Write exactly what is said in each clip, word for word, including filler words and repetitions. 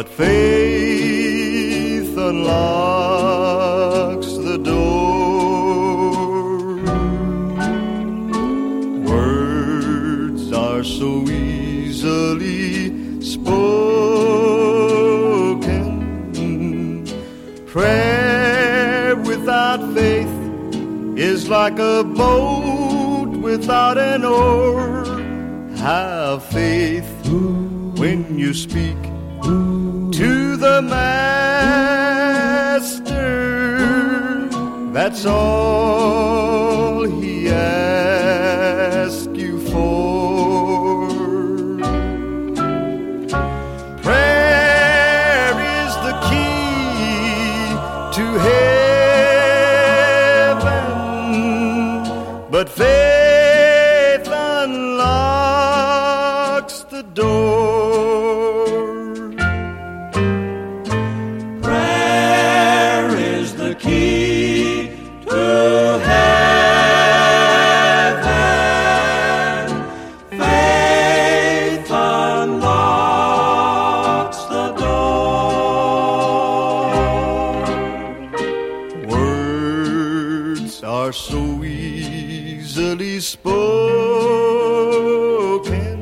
but faith unlocks the door. Words are so easily spoken. Prayer without faith is like a boat without an oar. Have faith when you speak to the Master. That's all he asks you for. Prayer is the key to heaven, but faith unlocks the door. Prayer is the key to heaven. Faith unlocks the door. Words are so easily spoken.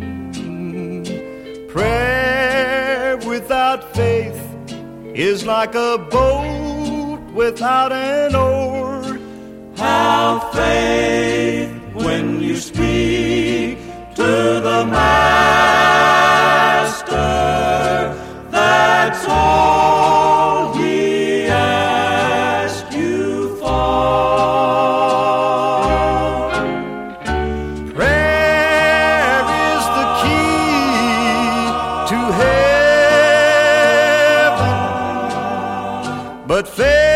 Prayer without faith is like a boat without an oar. Have faith when you speak to the Master. That's all he asks you for. Prayer is the key to heaven, but faith